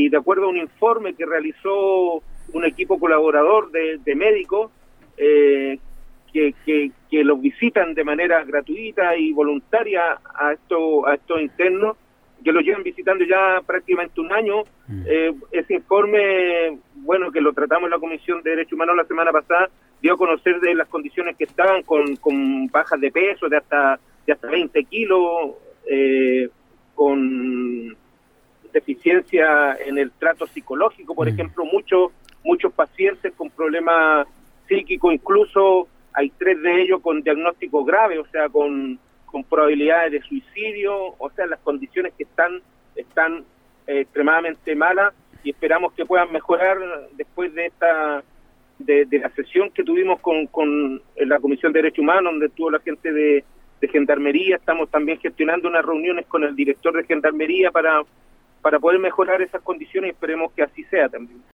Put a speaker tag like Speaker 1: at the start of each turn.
Speaker 1: de acuerdo a un informe que realizó un equipo colaborador de médicos, que los visitan de manera gratuita y voluntaria a estos internos, que los llevan visitando ya prácticamente un año. Ese informe, bueno, que lo tratamos en la Comisión de Derechos Humanos la semana pasada, dio a conocer de las condiciones que estaban con bajas de peso de hasta 20 kilos, con deficiencia en el trato psicológico, por ejemplo, muchos pacientes con problemas psíquicos, incluso hay 3 de ellos con diagnóstico grave, o sea, con probabilidades de suicidio. O sea, las condiciones que están extremadamente malas, y esperamos que puedan mejorar después de la sesión que tuvimos con la Comisión de Derechos Humanos, donde estuvo la gente de Gendarmería. Estamos también gestionando unas reuniones con el director de Gendarmería para poder mejorar esas condiciones, y esperemos que así sea también.